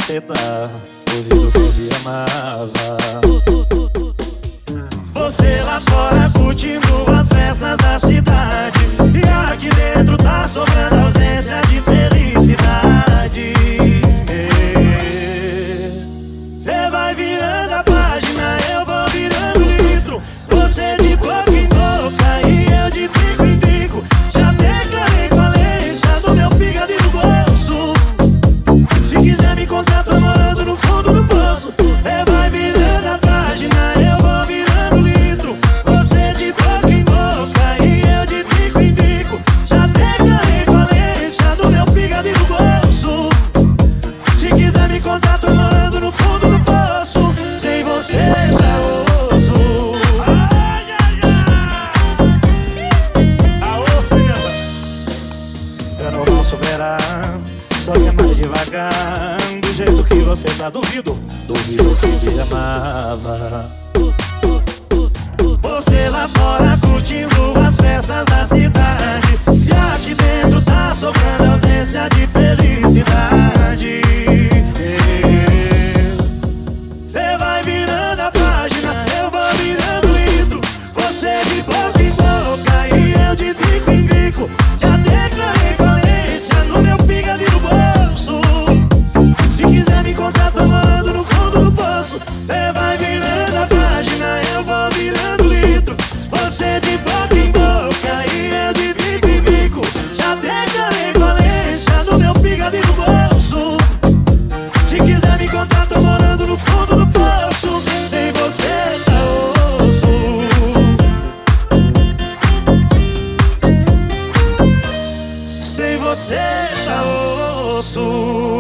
você tá, duvido que me amava. Você lá fora curtindo as festas da cidade, e aqui dentro tá sobrando ausência de felicidade. Cê vai virando a página, eu vou virando litro. Você de boca em boca e eu de bico em bico. Já declarei falência do meu fígado e do bolso. Se quiser me encontrar, tô morando no fundo do poço. Cê vai virando a página, eu vou virando litro. Você de boca em boca e eu de bico em bico. Já declarei falência do meu fígado e do bolso. Se quiser me encontrar, tô morando no fundo do poço. Sem você tá osso. Ai, ai, ai. Aô, César. Eu não vou superar, só que é mais devagar. Do jeito que você tá, duvido que me amava. Você lá fora curtindo as festas da cidade, e aqui dentro tá sobrando ausência de felicidade. Cê vai virando a página, eu vou virando litro. Você de boca em boca e eu de bico em bico. Já declarei falência no meu fígado e no bolso. Se quiser me encontrar, tô morando no fundo do poço. Cê vai virando a página, eu vou virando litro. Você de boca em boca e eu de bico em bico. Já declarei falência no meu fígado e no bolso. Se quiser me encontrar, tô morando no fundo do poço. Sem você tá osso. Sem você tá osso.